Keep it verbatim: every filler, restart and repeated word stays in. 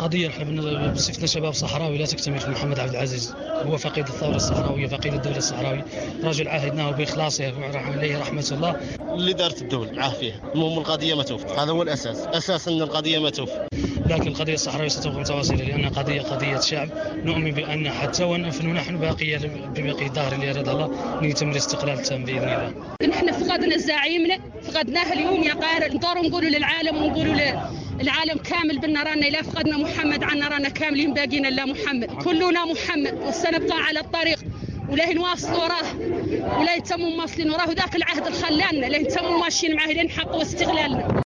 قضية احنا بصفتنا شباب صحراوي لا تكتمل في محمد عبد العزيز. هو فقيد الثورة الصحراوية، فقيد الدولة الصحراوي، رجل عاهدناه بإخلاصه عليه رحمة الله. اللي دارت الدولة معاه فيها، المهم القضية ما توفى، هذا هو الأساس، أساس أن القضية ما توفى. لكن القضية الصحراوية ستبقى متواصلة لأنها قضية قضية شعب. نؤمن بأن حتى ونحن نحن باقية ببقي ظهر اللي يراد الله أن يتم الاستقلال التام بإذن الله. نحن فقدنا زعيمنا، فقدناه اليوم يا قاهر، نطور نقولوا للعالم ونقولوا للعالم كامل بأن رانا لا فقدنا محمد عنا رانا كاملين باقينا لا محمد، كلنا محمد وسنبقى على الطريق ولا نواصل وراه ولا يتموا مواصلين وراه. وذاك العهد الخلالنا لا يتموا ماشيين معاه لين حقوا استغلالنا.